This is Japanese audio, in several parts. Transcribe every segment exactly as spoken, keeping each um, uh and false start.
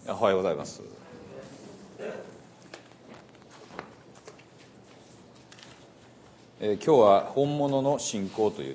おはようございます。えー、今日は本物の信仰という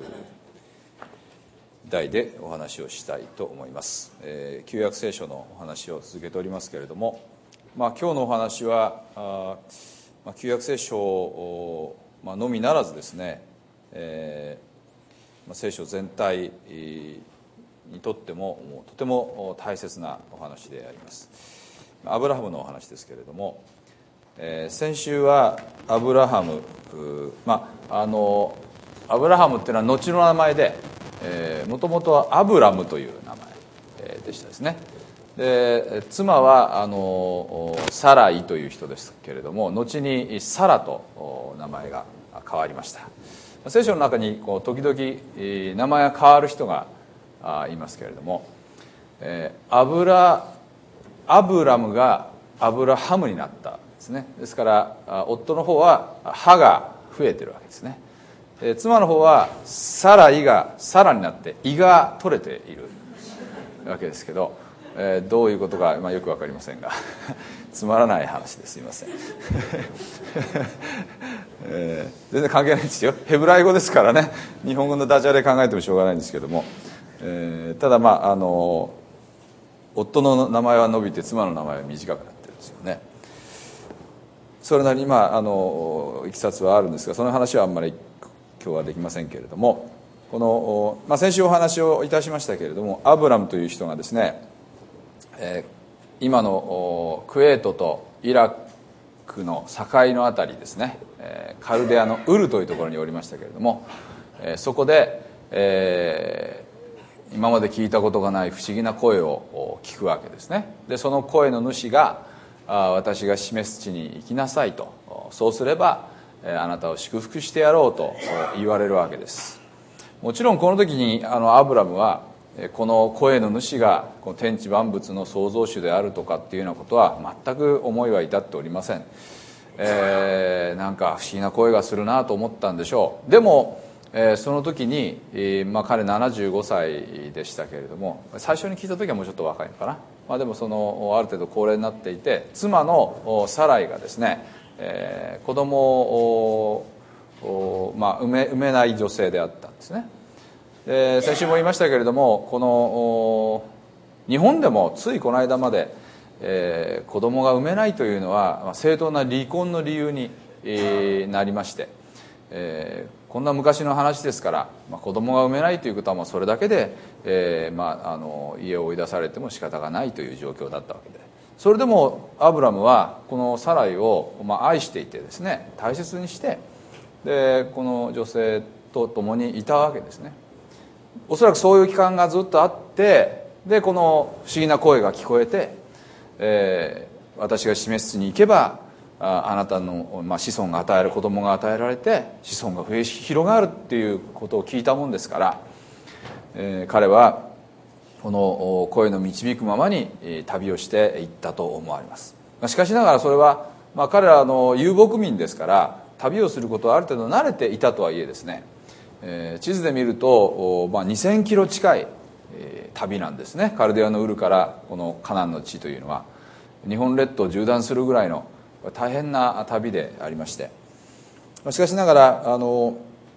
題でお話をしたいと思います。えー、旧約聖書のお話を続けておりますけれども、まあ、今日のお話はあ、まあ、旧約聖書を、まあのみならずですね、えーまあ、聖書全体にとってももうとても大切なお話であります。アブラハムのお話ですけれども、えー、先週はアブラハム、まあ、あのアブラハムっていうのは後の名前で、えー、もともとはアブラムという名前、えー、でしたですね。で妻はあのサライという人ですけれども、後にサラと名前が変わりました。聖書の中にこう時々名前が変わる人がいますけれども、えー、アブラアブラムがアブラハムになったんですね。ですから夫の方は歯が増えてるわけですね。えー、妻の方はサライがサラになって胃が取れているわけですけど、えー、どういうことか、まあ、よく分かりませんがつまらない話ですいません、えー、全然関係ないですよ。ヘブライ語ですからね、日本語のダジャレ考えてもしょうがないんですけども、えー、ただまああの夫の名前は伸びて妻の名前は短くなってるんですよね。それなりにまああのいきさつはあるんですが、その話はあんまり今日はできませんけれども、この、まあ、先週お話をいたしましたけれども、アブラムという人がですね、えー、今のクウェートとイラクの境のあたりですね、えー、カルデアのウルというところにおりましたけれども、えー、そこで、えー、今まで聞いたことがない不思議な声を聞くわけですね。でその声の主が、あ私が示す地に行きなさいと、そうすればあなたを祝福してやろうと言われるわけです。もちろんこの時にあのアブラムはこの声の主がこの天地万物の創造主であるとかっていうようなことは全く思いは至っておりません。えー、なんか不思議な声がするなと思ったんでしょう。でも、えー、その時に、えーまあ、彼ななじゅうごさいでしたけれども、最初に聞いた時はもうちょっと若いのかな、まあ、でもそのある程度高齢になっていて、妻のサライがですね、えー、子供を、まあ、産め、産めない女性であったんですね。で先週も言いましたけれども、この日本でもついこの間まで、えー、子供が産めないというのは、まあ、正当な離婚の理由に、えー、なりまして、えー、こんな昔の話ですから、まあ、子供が産めないということはもうそれだけで、えーまあ、あの家を追い出されても仕方がないという状況だったわけで、それでもアブラムはこのサライを、まあ、愛していてですね、大切にして、でこの女性と共にいたわけですね。おそらくそういう期間がずっとあって、でこの不思議な声が聞こえて、えー、私が示す地に行けば あ, あなたの、まあ、子孫が与える子供が与えられて子孫が増え広がるっていうことを聞いたもんですから、えー、彼はこの声の導くままに旅をしていったと思われます。しかしながらそれは、まあ、彼らの遊牧民ですから旅をすることはある程度慣れていたとはいえですね、えー、地図で見ると、まあ、にせんキロ近い、えー、旅なんですね。カルデアのウルからこのカナンの地というのは日本列島を縦断するぐらいの大変な旅でありまして、しかしながらあの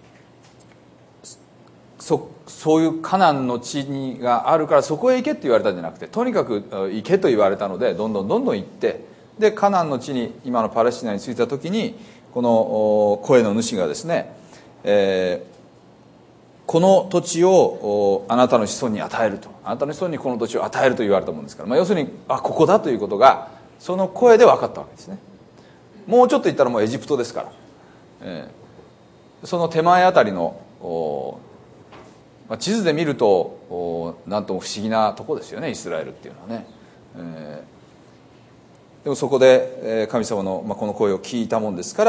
そ, そういうカナンの地にがあるからそこへ行けって言われたんじゃなくて、とにかく行けと言われたのでどんどんどんどん行って、でカナンの地に今のパレスチナに着いた時にこの声の主がですね、えーこの土地をあなたの子孫に与えると、あなたの子孫にこの土地を与えると言われたものですから、まあ、要するにあここだということがその声で分かったわけですね。もうちょっと行ったらもうエジプトですから、えー、その手前あたりの、まあ、地図で見るとなんとも不思議なとこですよね、イスラエルっていうのはね、えー、でもそこで神様の、まあ、この声を聞いたもんですから、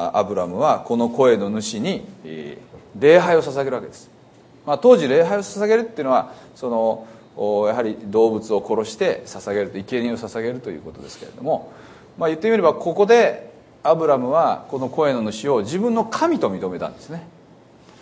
アブラムはこの声の主に、えー礼拝を捧げるわけです。まあ、当時礼拝を捧げるっていうのはそのやはり動物を殺して捧げると、生贄を捧げるということですけれども、まあ、言ってみればここでアブラムはこの声の主を自分の神と認めたんですね。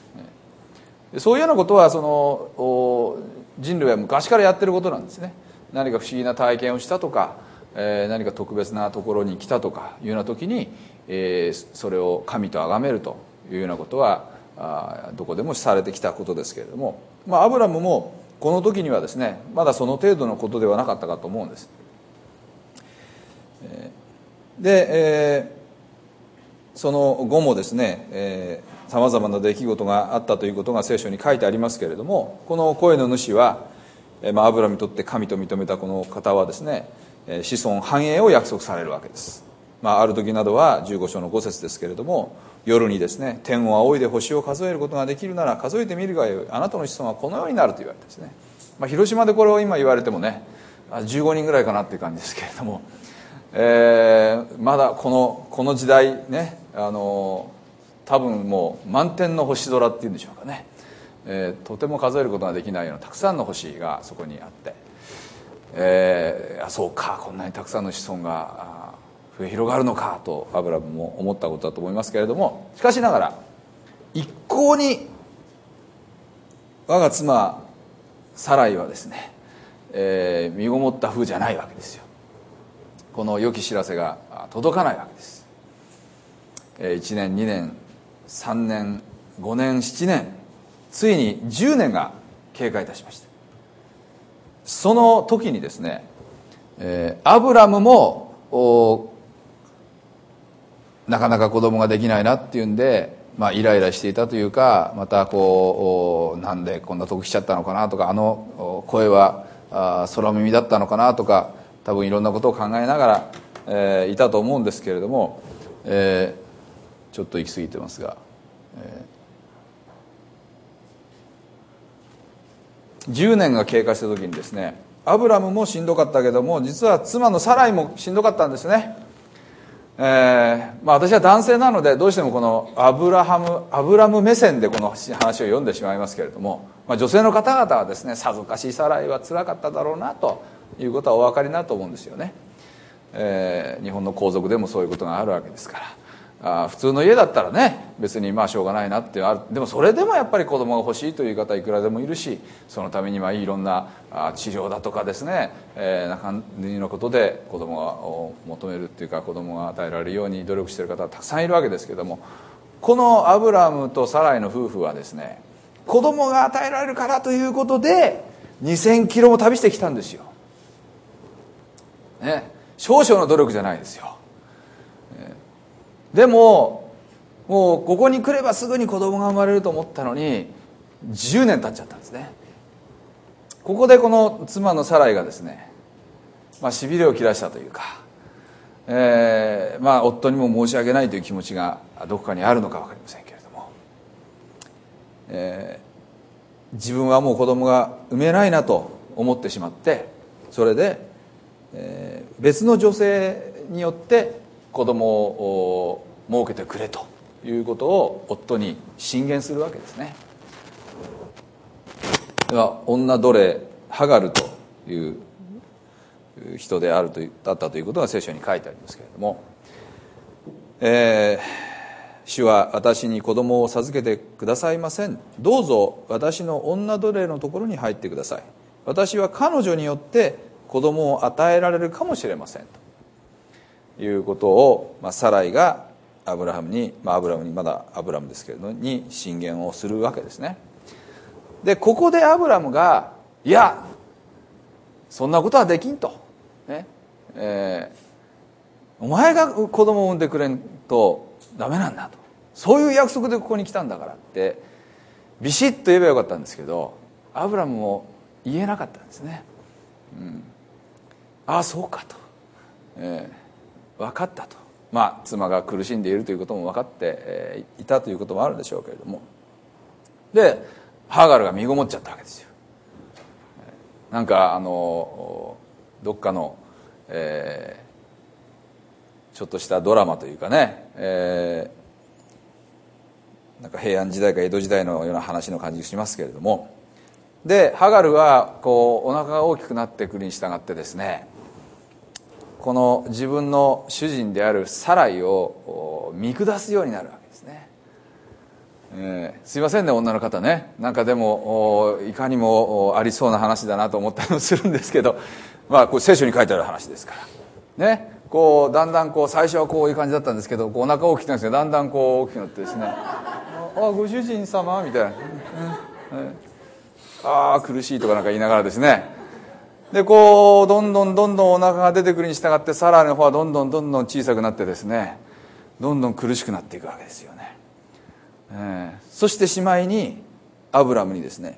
そういうようなことはその人類は昔からやってることなんですね。 何か不思議な体験をしたとか、えー、何か特別なところに来たとかいうような時に、えー、それを神と崇めるというようなことはあどこでもされてきたことですけれども、まあ、アブラムもこの時にはですねまだその程度のことではなかったかと思うんです。で、えー、その後もですねさまざまな出来事があったということが聖書に書いてありますけれども、この声の主は、まあ、アブラムにとって神と認めたこの方はですね子孫繁栄を約束されるわけです。まあ、ある時などはじゅうご章のご節ですけれども、夜にですね天を仰いで星を数えることができるなら数えてみるがよい、あなたの子孫はこのようになると言われてですね、まあ、広島でこれを今言われてもねじゅうごにんぐらいかなっていう感じですけれども、えー、まだこのこの時代ね、あの多分もう満天の星空っていうんでしょうかね、えー、とても数えることができないようなたくさんの星がそこにあって、えー、あそうかこんなにたくさんの子孫が増え広がるのかとアブラムも思ったことだと思いますけれども、しかしながら一向に我が妻サライはですね、えー、身ごもった風じゃないわけですよ。この良き知らせが届かないわけです。いちねんにねんさんねんごねんななねんついにじゅうねんが経過いたしました。その時にですね、えー、アブラムもなかなか子供ができないなっていうんで、まあ、イライラしていたというか、またこうなんでこんなとこ来ちゃったのかなとか、あの声はあ空耳だったのかなとか、多分いろんなことを考えながら、えー、いたと思うんですけれども、えー、ちょっと行き過ぎてますが、えー、じゅうねんが経過した時にですね、アブラムもしんどかったけども実は妻のサライもしんどかったんですね。えーまあ、私は男性なのでどうしてもこのアブラハムアブラム目線でこの話を読んでしまいますけれども、まあ、女性の方々はですねさぞかしサライはつらかっただろうなということはお分かりになると思うんですよね。えー、日本の皇族でもそういうことがあるわけですから、あ普通の家だったらね別にまあしょうがないなってある。でもそれでもやっぱり子供が欲しいという方いくらでもいるし、そのためにはいろんな治療だとかですね、えー、な感じのことで子供を求めるっていうか子供が与えられるように努力している方はたくさんいるわけですけども、このアブラムとサライの夫婦はですね子供が与えられるからということでにせんキロも旅してきたんですよ、ね、少々の努力じゃないですよ。でももうここに来ればすぐに子供が生まれると思ったのにじゅうねん経っちゃったんですね。ここでこの妻のサライがですね、まあ、しびれを切らしたというか、えーまあ、夫にも申し訳ないという気持ちがどこかにあるのか分かりませんけれども、えー、自分はもう子供が産めないなと思ってしまって、それで、えー、別の女性によって子供を設けてくれということを夫に進言するわけですね。では女奴隷ハガルという人であるとだったということが聖書に書いてありますけれども、えー、主は私に子供を授けてくださいません。どうぞ私の女奴隷のところに入ってください。私は彼女によって子供を与えられるかもしれませんということを、まあ、サライがアブラハムに、まあ、アブラムにまだアブラムですけれどもに進言をするわけですね。でここでアブラムがいやそんなことはできんと、ねえー、お前が子供を産んでくれんとダメなんだと、そういう約束でここに来たんだからってビシッと言えばよかったんですけど、アブラムも言えなかったんですね、うん、ああそうかと、えー、分かったと、まあ妻が苦しんでいるということも分かって、えー、いたということもあるんでしょうけれども、でハガルが身ごもっちゃったわけですよ。なんかあのどっかの、えー、ちょっとしたドラマというかね、えー、なんか平安時代か江戸時代のような話の感じがしますけれども、でハガルはこうお腹が大きくなってくるに従ってですね、この自分の主人であるサライを見下すようになるわけですね。 えー、すいませんね女の方ね、なんかでもいかにもありそうな話だなと思ったりもするんですけど、まあこれ聖書に書いてある話ですからね。こうだんだんこう最初はこういう感じだったんですけど、こうお腹大きくなるんですけど、だんだんこう大きくなってですね、ああご主人様みたいな、うんうん、ああ苦しいとかなんか言いながらですね、でこうどんどんどんどんお腹が出てくるに従ってサラの方はどんどんどんどん小さくなってですね、どんどん苦しくなっていくわけですよね。えー、そしてしまいにアブラムにですね、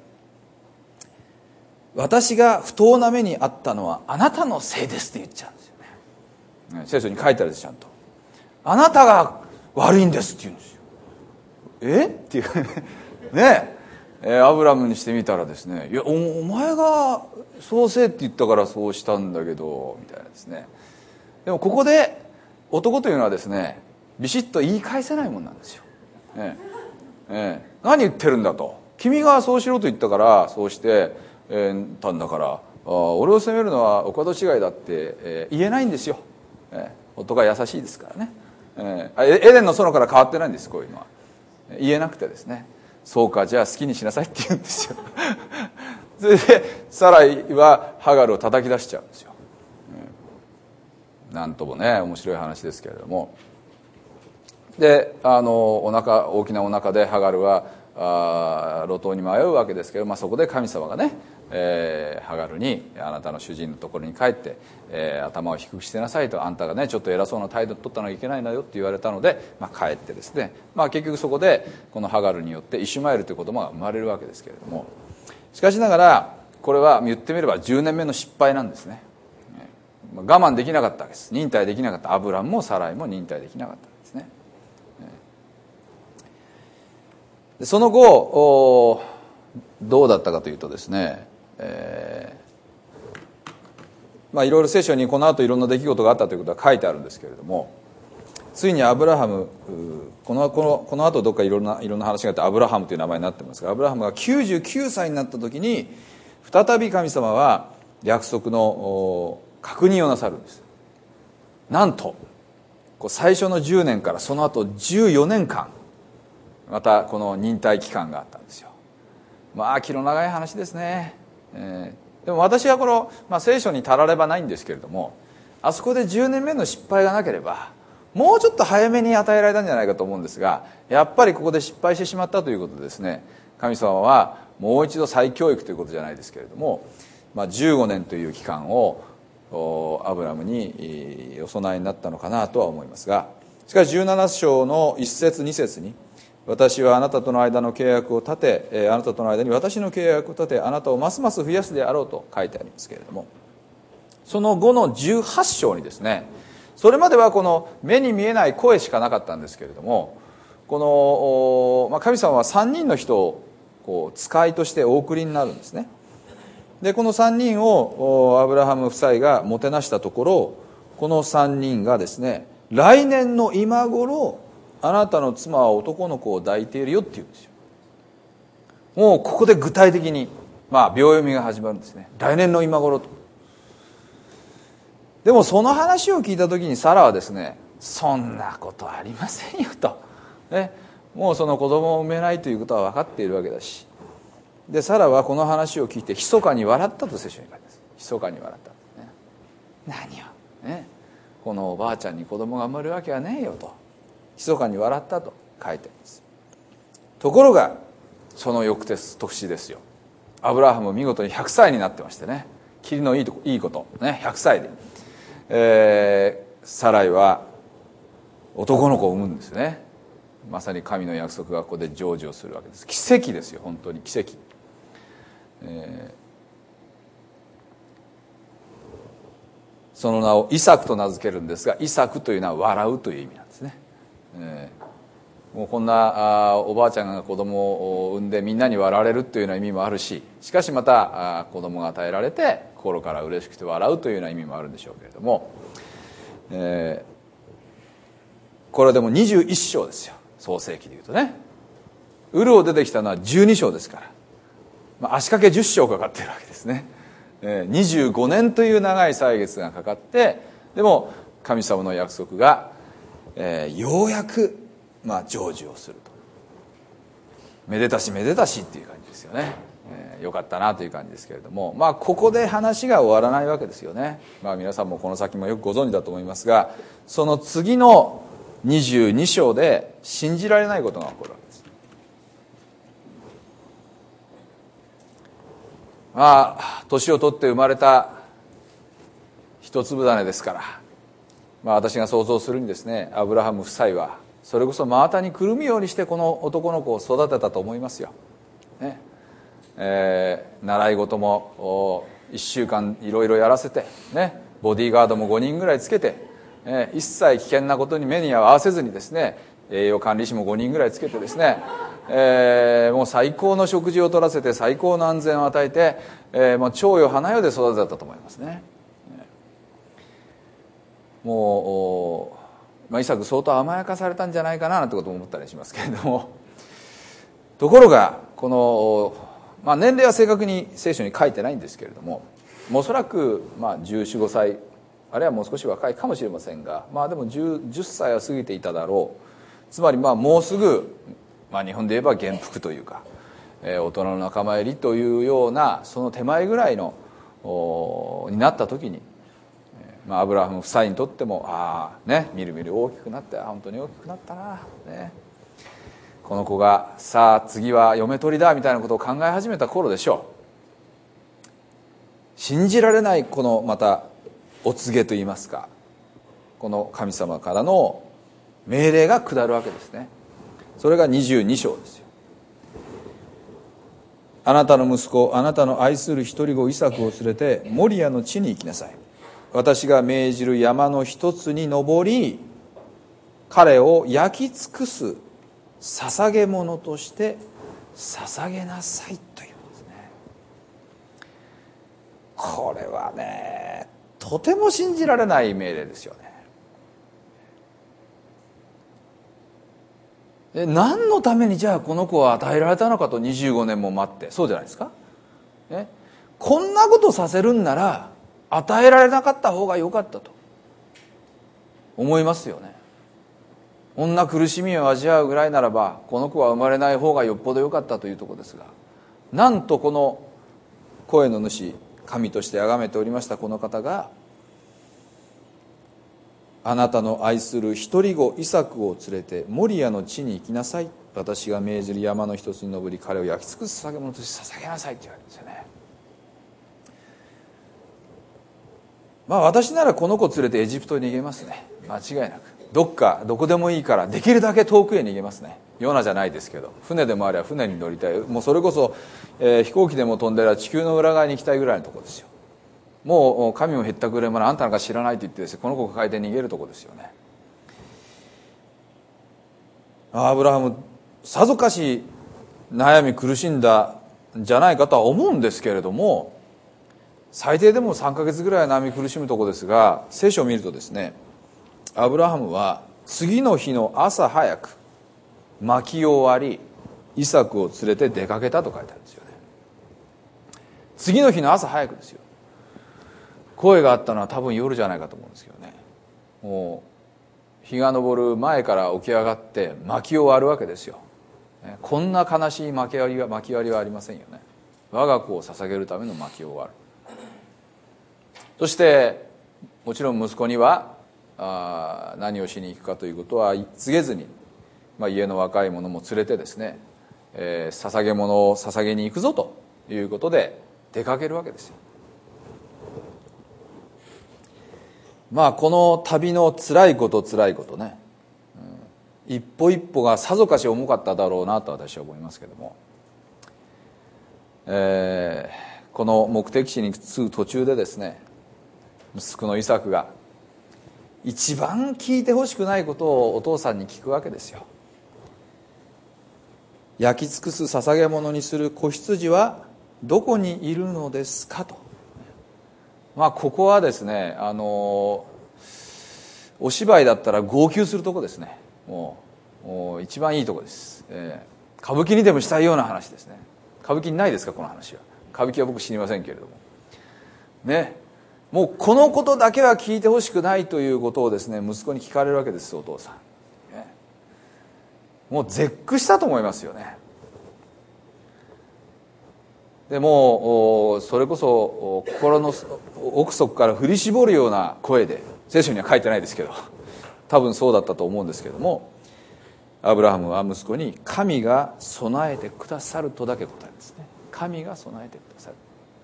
私が不当な目にあったのはあなたのせいですって言っちゃうんですよね。聖書に書いてあるんです、ちゃんと。あなたが悪いんですって言うんですよ。えっていうねえ、アブラムにしてみたらですね、いや お, お前がそうせえって言ったからそうしたんだけどみたいなですね。でもここで男というのはですね、ビシッと言い返せないもんなんですよ、ねええ、何言ってるんだと、君がそうしろと言ったからそうして、えー、たんだから、あ俺を責めるのはお門違いだって、えー、言えないんですよ、えー、夫が優しいですからね、えー、エデンの園から変わってないんです、こういうのは。言えなくてですね、そうかじゃあ好きにしなさいって言うんですよそれでサライはハガルを叩き出しちゃうんですよ、うん、なんともね面白い話ですけれども、であのお腹大きなお腹でハガルはあ路頭に迷うわけですけど、まあ、そこで神様がね、えー、ハガルにあなたの主人のところに帰って、えー、頭を低くしてなさいと、あんたがねちょっと偉そうな態度を取ったのはいけないのよって言われたので、まあ、帰ってですね、まあ、結局そこでこのハガルによってイシュマエルという子供が生まれるわけですけれども、しかしながらこれは言ってみればじゅうねんめの失敗なんですね。我慢できなかったわけです。忍耐できなかった。アブラムもサライも忍耐できなかったんですね。その後どうだったかというとですね、えー、まあいろいろ聖書にこの後いろんな出来事があったということは書いてあるんですけれども、ついにアブラハム、このこのこの後どっかいろんないろんな話があってアブラハムという名前になってますが、アブラハムがきゅうじゅうきゅうさいになった時に再び神様は約束の確認をなさるんです。なんと最初のじゅうねんからその後じゅうよねんかんまたこの忍耐期間があったんですよ。まあ気の長い話ですね、えー、でも私はこの、まあ、聖書にたらればないんですけれども、あそこでじゅうねんめの失敗がなければもうちょっと早めに与えられたんじゃないかと思うんですが、やっぱりここで失敗してしまったということでですね、神様はもう一度再教育ということじゃないですけれども、まあ、じゅうごねんという期間をアブラムにお供えになったのかなとは思いますが、しかしじゅうなな章のいっ節に節に、私はあなたとの間の契約を立て、あなたとの間に私の契約を立て、あなたをますます増やすであろうと書いてありますけれども、その後のじゅうはち章にですね、それまではこの目に見えない声しかなかったんですけれども、この、まあ、神様はさんにんの人をこう使いとしてお送りになるんですね。でこのさんにんをアブラハム夫妻がもてなしたところ、このさんにんがですね、来年の今頃あなたの妻は男の子を抱いているよって言うんですよ。もうここで具体的に、まあ、秒読みが始まるんですね。来年の今頃と。でもその話を聞いた時にサラはですね、そんなことありませんよと、ね、もうその子供を産めないということは分かっているわけだし、でサラはこの話を聞いて密かに笑ったと聖書に書いてます。密かに笑った、ね、何を、ね、このおばあちゃんに子供が生まれるわけはねえよと密かに笑ったと書いてあります。ところがその翌年ですよ、アブラハム見事にひゃくさいになってましてね、切りのいいとこいいことね、ひゃくさいで、えー、サライは男の子を産むんですね。まさに神の約束がここで成就をするわけです。奇跡ですよ、本当に奇跡。えー、その名をイサクと名付けるんですが、イサクというのは笑うという意味なんですね。えー、もうこんなあおばあちゃんが子供を産んでみんなに笑われるというような意味もあるし、しかしまたあ子供が与えられて心から嬉しくて笑うというような意味もあるんでしょうけれども、えー、これはでもにじゅういっ章ですよ、創世記でいうとね。ウルを出てきたのはじゅうに章ですから、まあ、足掛けじゅっ章かかっているわけですね。にじゅうごねんという長い歳月がかかって、でも神様の約束が、えー、ようやく、まあ、成就をするめでたしめでたしっていう感じですよね、えー、よかったなという感じですけれども、まあここで話が終わらないわけですよね。まあ皆さんもこの先もよくご存知だと思いますが、その次のにじゅうに章で信じられないことが起こるわけです。まあ年を取って生まれた一粒種ですから、まあ、私が想像するにですね、アブラハム夫妻はそれこそ真綿にくるむようにしてこの男の子を育てたと思いますよ、ねえー、習い事もいっしゅうかんいろいろやらせて、ね、ボディーガードもごにんぐらいつけて、えー、一切危険なことに目に合わせずにですね、栄養管理士もごにんぐらいつけてですね、えー、もう最高の食事を取らせて最高の安全を与えて、えー、もう長よ花よで育てたと思いますね。もう、まあ、イサク相当甘やかされたんじゃないかななんてことも思ったりしますけれども、ところがこの、まあ、年齢は正確に聖書に書いてないんですけれども、おそらくまあじゅうよん、ごさいあるいはもう少し若いかもしれませんが、まあでも 10, 10歳は過ぎていただろう。つまりまあもうすぐ、まあ、日本で言えば元服というか、えー、大人の仲間入りというようなその手前ぐらいのになった時に、まあ、アブラハム夫妻にとっても、ああね、みるみる大きくなって本当に大きくなったな、ね、この子がさあ次は嫁取りだみたいなことを考え始めた頃でしょう。信じられないこのまたお告げといいますか、この神様からの命令が下るわけですね。それがにじゅうに章ですよ。あなたの息子、あなたの愛する一人子イサクを連れてモリアの地に行きなさい。私が命じる山の一つに登り、彼を焼き尽くす捧げ物として捧げなさいというんですね。これはね、とても信じられない命令ですよね。え何のためにじゃあこの子は与えられたのかとにじゅうごねんも待って、そうじゃないですか。えこんなことさせるんなら与えられなかった方が良かったと思いますよね。こんな苦しみを味わうぐらいならばこの子は生まれない方がよっぽど良かったというところですが、なんとこの声の主、神として崇めておりましたこの方が、あなたの愛する一人子イサクを連れてモリアの地に行きなさい。私が命じる山の一つに登り、彼を焼き尽くす捧げ物として捧げなさいって言われるんですよね。まあ私ならこの子連れてエジプトに逃げますね。間違いなくどっかどこでもいいからできるだけ遠くへ逃げますね。ヨナじゃないですけど、船でもあれば船に乗りたい。もうそれこそ、えー、飛行機でも飛んでら地球の裏側に行きたいぐらいのところですよ。もう神もへったくれ者あんたなんか知らないと言ってですね、この子を抱えて逃げるところですよね。アブラハムさぞかし悩み苦しんだんじゃないかとは思うんですけれども、最低でもさんかげつぐらい悩み苦しむところですが、聖書を見るとですね、アブラハムは次の日の朝早く薪を割りイサクを連れて出かけたと書いてあるんですよね。次の日の朝早くですよ。声があったのは多分夜じゃないかと思うんですけどね。もう日が昇る前から起き上がって薪を割るわけですよ。こんな悲しい薪割りは薪割りはありませんよね。我が子を捧げるための薪を割る。そしてもちろん息子にはあ何をしに行くかということは告げずに、まあ、家の若い者も連れてですね、えー、捧げ物を捧げに行くぞということで出かけるわけですよ。まあこの旅の辛いこと辛いことね、うん、一歩一歩がさぞかし重かっただろうなと私は思いますけども、えー、この目的地に着く途中でですね、息子のイサクが一番聞いてほしくないことをお父さんに聞くわけですよ。焼き尽くす捧げ物にする子羊はどこにいるのですかと。まあここはですね、あのお芝居だったら号泣するとこですね。もう、もう一番いいとこです、えー、歌舞伎にでもしたいような話ですね。歌舞伎にないですかこの話は。歌舞伎は僕知りませんけれどもね、もうこのことだけは聞いてほしくないということをですね、息子に聞かれるわけですお父さん、ね、もう絶句したと思いますよね。 でもそれこそ心の奥底から振り絞るような声で、聖書には書いてないですけど多分そうだったと思うんですけども、アブラハムは息子に神が備えてくださるとだけ答えますね。神が備えてくださる。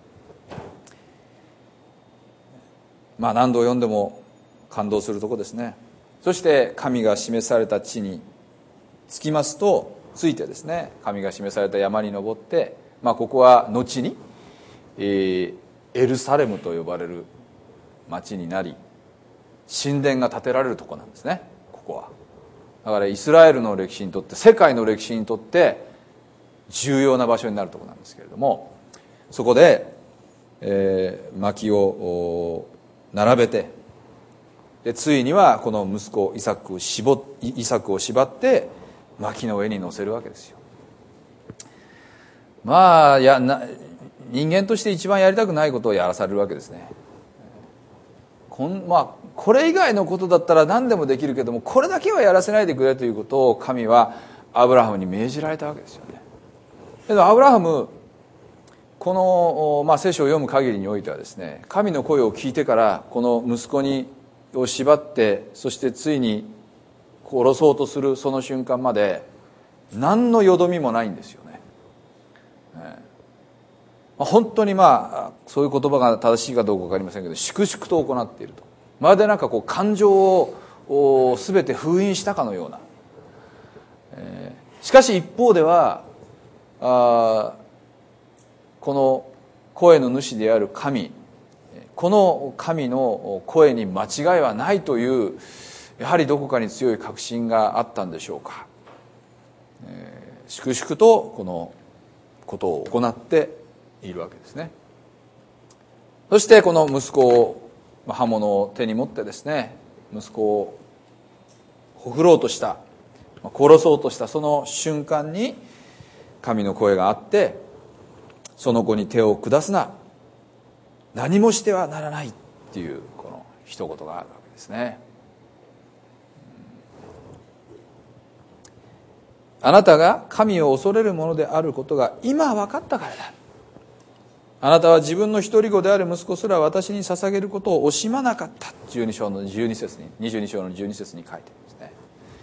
まあ何度読んでも感動するところですね。そして神が示された地に着きますと、ついてですね、神が示された山に登って、まあ、ここは後に、えー、エルサレムと呼ばれる町になり、神殿が建てられるところなんですね、ここは。だからイスラエルの歴史にとって、世界の歴史にとって重要な場所になるところなんですけれども、そこで、えー、薪を並べて、でついにはこの息子イサクを絞イサクを縛って薪の上に乗せるわけですよ。まあやな人間として一番やりたくないことをやらされるわけですね。こん、まあ、これ以外のことだったら何でもできるけども、これだけはやらせないでくれということを神はアブラハムに命じられたわけですよね。けどアブラハム、この、まあ、聖書を読む限りにおいてはですね、神の声を聞いてからこの息子にを縛って、そしてついに殺そうとするその瞬間まで何のよどみもないんですよね。本当にまあそういう言葉が正しいかどうか分かりませんけど、粛々と行っていると。まるでなんかこう感情を全て封印したかのような。しかし一方ではあこの声の主である神、この神の声に間違いはないという、やはりどこかに強い確信があったんでしょうか。えー、粛々とこのことを行っているわけですね。そしてこの息子を、刃物を手に持ってですね、息子をほふろうとした、殺そうとしたその瞬間に神の声があって、その子に手を下すな、何もしてはならないっていうこの一言があるわけですね。あなたが神を恐れるものであることが今分かったからだ。あなたは自分の一人子である息子すら私に捧げることを惜しまなかった。じゅうに章のじゅうに節に、にじゅうに章のじゅうに節に書いてあるんですね。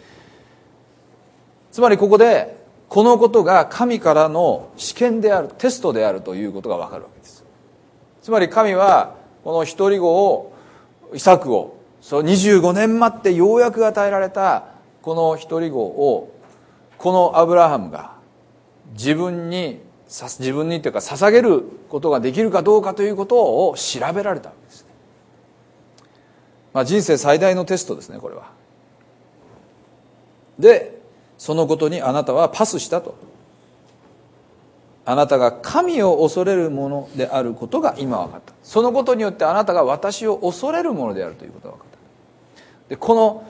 つまりここでこのことが神からの試験である、テストであるということが分かるわけです。つまり神はこの一人子を、イサクを、そうにじゅうごねん待ってようやく与えられたこの一人子を、このアブラハムが自分に自分にというか捧げることができるかどうかということを調べられたわけですね。まあ、人生最大のテストですね、これは。でそのことにあなたはパスしたと。あなたが神を恐れるものであることが今分かった。そのことによってあなたが私を恐れるものであるということが分かった。でこの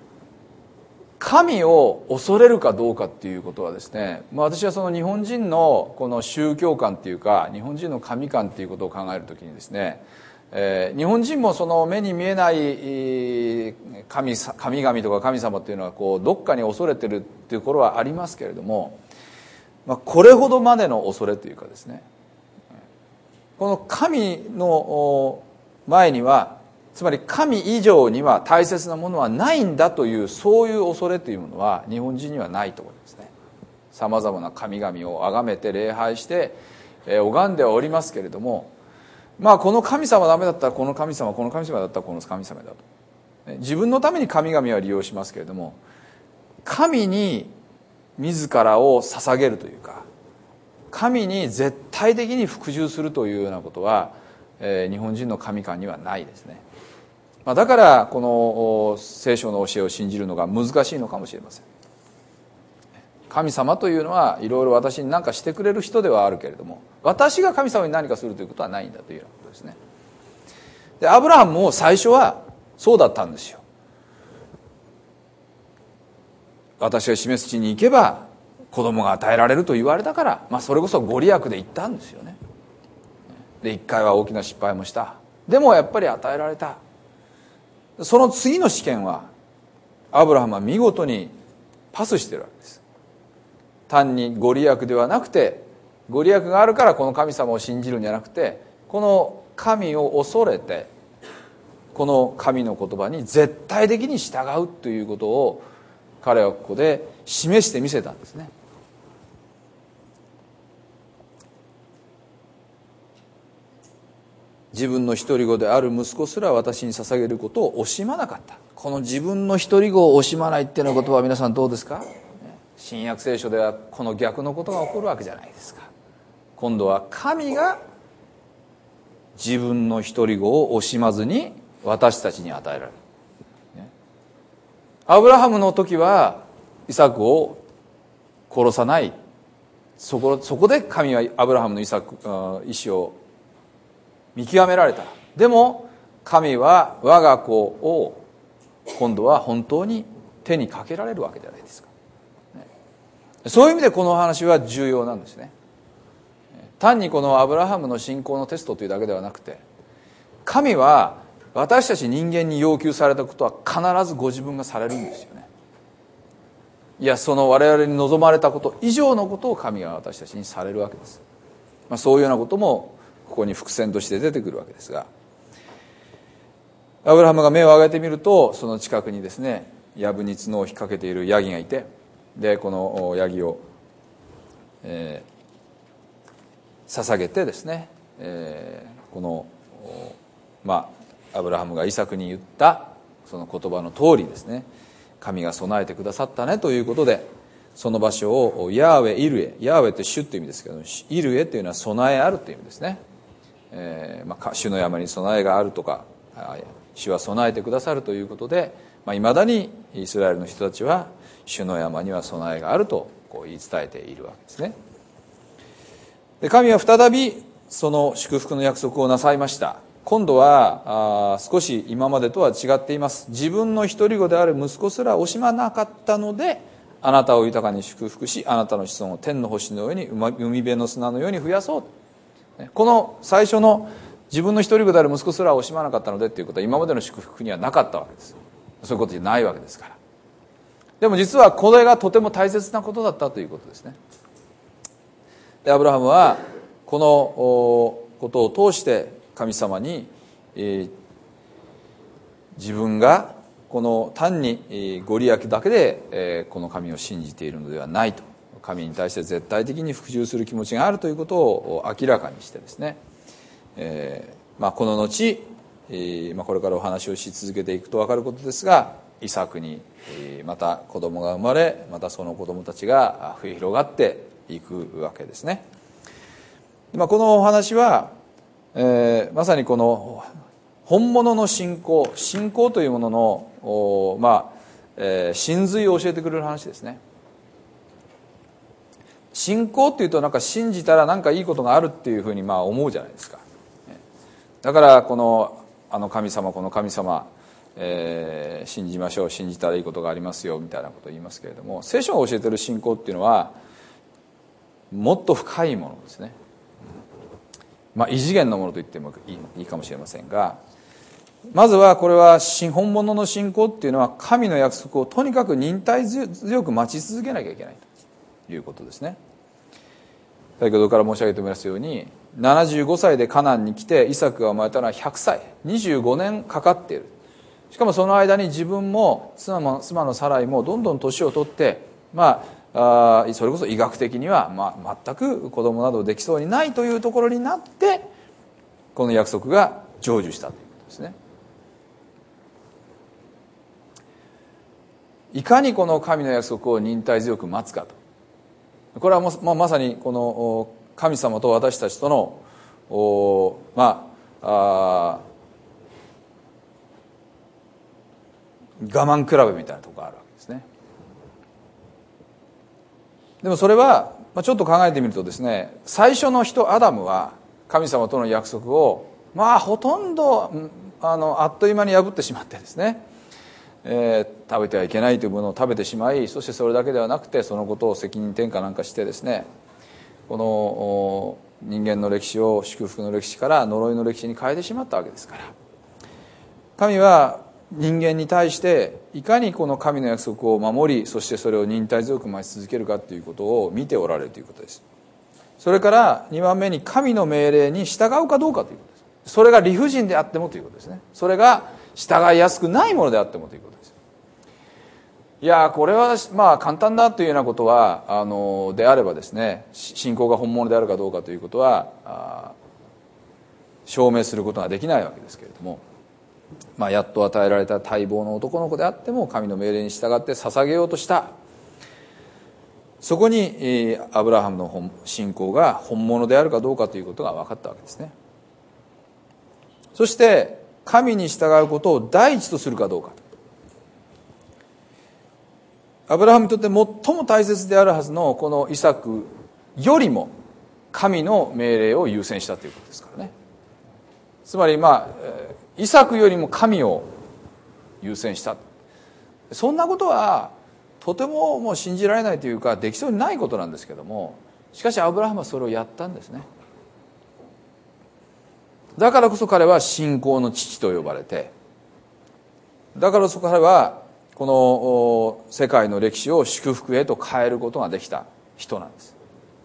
神を恐れるかどうかっていうことはですね、まあ、私はその日本人のこの宗教観っていうか、日本人の神観っていうことを考えるときにですね、えー、日本人もその目に見えない神、神々とか神様っていうのはこうどっかに恐れてるっていうところはありますけれども、まあ、これほどまでの恐れというかですね、この神の前には、つまり神以上には大切なものはないんだという、そういう恐れというものは日本人にはないと思いますね。さまざまな神々を崇めて礼拝して拝んではおりますけれども、まあこの神様ダメだったらこの神様、この神様だったらこの神様だと、自分のために神々は利用しますけれども、神に自らを捧げるというか、神に絶対的に服従するというようなことは、えー、日本人の神観にはないですね。まあ、だからこの聖書の教えを信じるのが難しいのかもしれません。神様というのはいろいろ私に何かしてくれる人ではあるけれども、私が神様に何かするということはないんだというようなことですね。でアブラハムも最初はそうだったんですよ。私が示す地に行けば子供が与えられると言われたから、まあ、それこそご利益で行ったんですよね。で一回は大きな失敗もした。でもやっぱり与えられた。その次の試験はアブラハムは見事にパスしてるわけです。単にご利益ではなくて、 ご利益があるからこの神様を信じるんじゃなくて、この神を恐れてこの神の言葉に絶対的に従うということを彼はここで示してみせたんですね。自分の独り子である息子すら私に捧げることを惜しまなかった。この自分の独り子を惜しまないっていうような言葉は皆さんどうですか？新約聖書ではこの逆のことが起こるわけじゃないですか。今度は神が自分の独り子を惜しまずに私たちに与えられる。アブラハムの時はイサクを殺さない。そこ、そこで神はアブラハムのイサク、意思を見極められた。でも神は我が子を今度は本当に手にかけられるわけじゃないですか。そういう意味でこのお話は重要なんですね。単にこのアブラハムの信仰のテストというだけではなくて、神は私たち人間に要求されたことは必ずご自分がされるんですよね。いや、その我々に望まれたこと以上のことを神が私たちにされるわけです。まあ、そういうようなこともここに伏線として出てくるわけですが、アブラハムが目を上げてみると、その近くにですね、藪に角を引っ掛けているヤギがいて、でこのヤギを、えー、捧げてですね、えー、このまあアブラハムがイサクに言ったその言葉の通りですね、神が備えてくださったねということで、その場所をヤーウェイルエ、ヤーウェイって主という意味ですけど、イルエというのは備えあるという意味ですね。えーまあ、主の山に備えがあるとか、主は備えてくださるということで、まあ、未だにイスラエルの人たちは主の山には備えがあるとこう言い伝えているわけですね。で神は再びその祝福の約束をなさいました。今度はあ少し今までとは違っています。自分の独り子である息子すら惜しまなかったので、あなたを豊かに祝福し、あなたの子孫を天の星のように海辺の砂のように増やそう。この最初の自分の独り子である息子すら惜しまなかったのでということは今までの祝福にはなかったわけです。そういうことじゃないわけですから。でも実はこれがとても大切なことだったということですね。でアブラハムはこのことを通して神様に、えー、自分がこの単にご利益だけで、えー、この神を信じているのではないと、神に対して絶対的に服従する気持ちがあるということを明らかにしてですね、えーまあ、この後、えーまあ、これからお話をし続けていくと分かることですが、イサクにまた子供が生まれ、またその子供たちが増え広がっていくわけですね。まあ、このお話は、えー、まさにこの本物の信仰信仰というものの、まあえー、真髄を教えてくれる話ですね。信仰っていうとなんか信じたらなんかいいことがあるっていうふうにまあ思うじゃないですか。だからこのあの神様この神様、えー、信じましょう、信じたらいいことがありますよみたいなことを言いますけれども、聖書が教えている信仰っていうのはもっと深いものですね。まあ異次元のものと言ってもいい、いいかもしれませんが、まずはこれは本物の信仰っていうのは神の約束をとにかく忍耐強く待ち続けなきゃいけないということですね。先ほどから申し上げておりますように、ななじゅうごさいでカナンに来てイサクが生まれたのはひゃくさい、にじゅうごねんかかっている。しかもその間に自分も妻も妻のサライもどんどん年を取って、まあ、あそれこそ医学的には、まあ、全く子供などできそうにないというところになって、この約束が成就したということですね。いかにこの神の約束を忍耐強く待つかと、これはもう、まあ、まさにこの神様と私たちとのお、まあ、あ我慢比べみたいなところがあるわけですね。でもそれは、まあ、ちょっと考えてみるとですね、最初の人アダムは神様との約束をまあほとんどあのあっという間に破ってしまってですね、えー、食べてはいけないというものを食べてしまい、そしてそれだけではなくてそのことを責任転嫁なんかしてですね、この人間の歴史を祝福の歴史から呪いの歴史に変えてしまったわけですから、神は人間に対していかにこの神の約束を守り、そしてそれを忍耐強く待ち続けるかということを見ておられるということです。 それからにばんめに神の命令に従うかどうかということです。それが理不尽であってもということですね。それが従いやすくないものであってもということです。いやこれはまあ簡単だというようなことはあのであればですね、信仰が本物であるかどうかということは証明することができないわけですけれども、まあ、やっと与えられた待望の男の子であっても神の命令に従って捧げようとした。そこにアブラハムの信仰が本物であるかどうかということが分かったわけですね。そして神に従うことを第一とするかどうか。アブラハムにとって最も大切であるはずのこのイサクよりも神の命令を優先したということですからね。つまりまあイサクよりも神を優先した。そんなことはとてももう信じられないというかできそうにないことなんですけども、しかしアブラハムはそれをやったんですね。だからこそ彼は信仰の父と呼ばれて、だからこそ彼はこの世界の歴史を祝福へと変えることができた人なんです。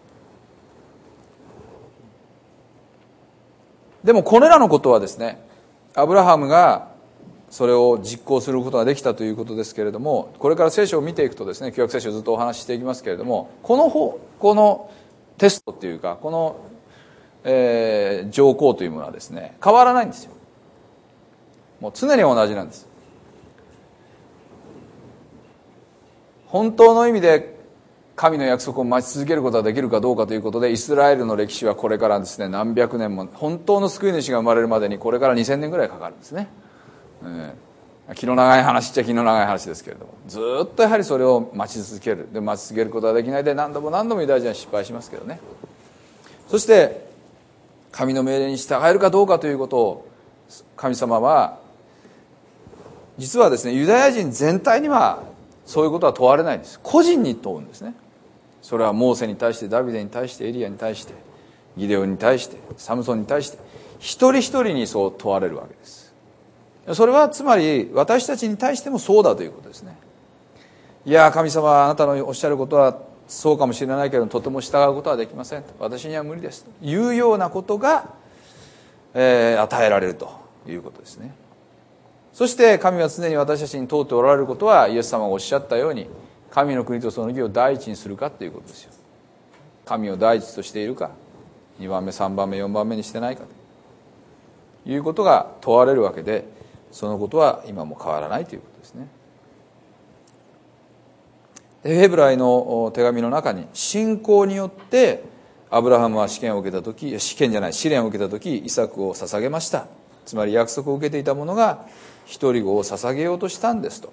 でもこれらのことはですね、アブラハムがそれを実行することができたということですけれども、これから聖書を見ていくとですね、旧約聖書をずっとお話ししていきますけれども、この方このテストっていうかこの、えー、条項というものはですね変わらないんですよ。もう常に同じなんです。本当の意味で神の約束を待ち続けることができるかどうかということで、イスラエルの歴史はこれからですね何百年も、本当の救い主が生まれるまでにこれからにせんねんぐらいかかるんですね。えー、気の長い話っちゃ気の長い話ですけれども、ずっとやはりそれを待ち続ける。で待ち続けることができないで何度も何度もユダヤ人は失敗しますけどね。そして神の命令に従えるかどうかということを神様は実はですねユダヤ人全体にはそういうことは問われないんです。個人に問うんですね。それはモーセに対して、ダビデに対して、エリアに対して、ギデオンに対して、サムソンに対して、一人一人にそう問われるわけです。それはつまり私たちに対してもそうだということですね。いや神様はあなたのおっしゃることはそうかもしれないけれどとても従うことはできません、私には無理ですというようなことが、えー、与えられるということですね。そして神は常に私たちに問うておられることは、イエス様がおっしゃったように神の国とその義を第一にするかということですよ。神を第一としているか、にばんめさんばんめよんばんめにしてないかということが問われるわけで、そのことは今も変わらないということですね。ヘブライの手紙の中に、信仰によってアブラハムは試験を受けた時、試験じゃない試練を受けた時イサクを捧げました。つまり約束を受けていた者が一人子を捧げようとしたんですと。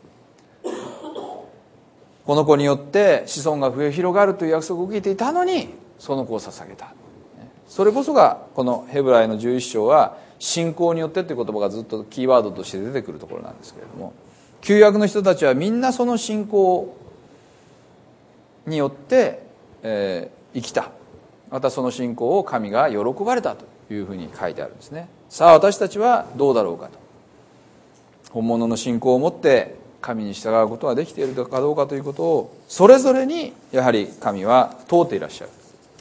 この子によって子孫が増え広がるという約束を受けていたのにその子を捧げた。それこそがこのヘブライのじゅういっ章は信仰によってという言葉がずっとキーワードとして出てくるところなんですけれども、旧約の人たちはみんなその信仰によって、えー、生きた。またその信仰を神が喜ばれたというふうに書いてあるんですね。さあ私たちはどうだろうかと。本物の信仰を持って神に従うことができているかどうかということをそれぞれにやはり神は問うていらっしゃる。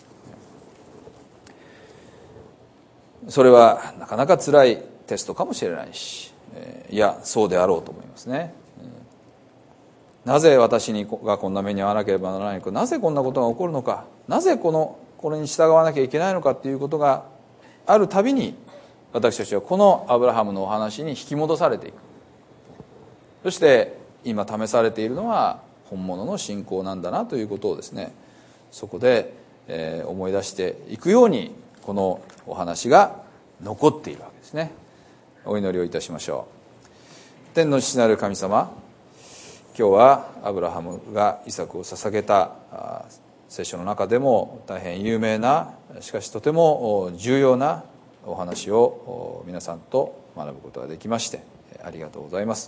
それはなかなか辛いテストかもしれないし、いやそうであろうと思いますね。なぜ私にがこんな目に遭わなければならないのか、なぜこんなことが起こるのか、なぜこのこれに従わなきゃいけないのかっていうことがあるたびに、私たちはこのアブラハムのお話に引き戻されていく。そして今試されているのは本物の信仰なんだなということをですね、そこで、えー、思い出していくようにこのお話が残っているわけですね。お祈りをいたしましょう。天の父なる神様、今日はアブラハムがイサクを捧げた聖書の中でも大変有名な、しかしとても重要なお話を皆さんと学ぶことができましてありがとうございます。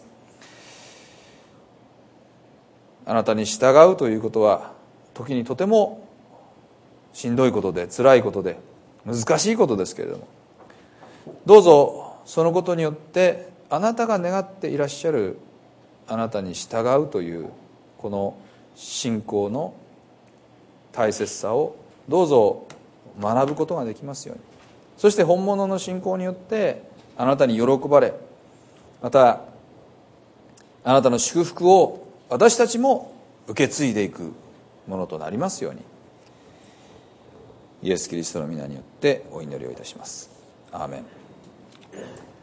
あなたに従うということは時にとてもしんどいことで辛いことで難しいことですけれども、どうぞそのことによってあなたが願っていらっしゃるあなたに従うというこの信仰の大切さをどうぞ学ぶことができますように、そして本物の信仰によってあなたに喜ばれ、またあなたの祝福を私たちも受け継いでいくものとなりますように、イエス・キリストの皆によってお祈りをいたします。アーメン。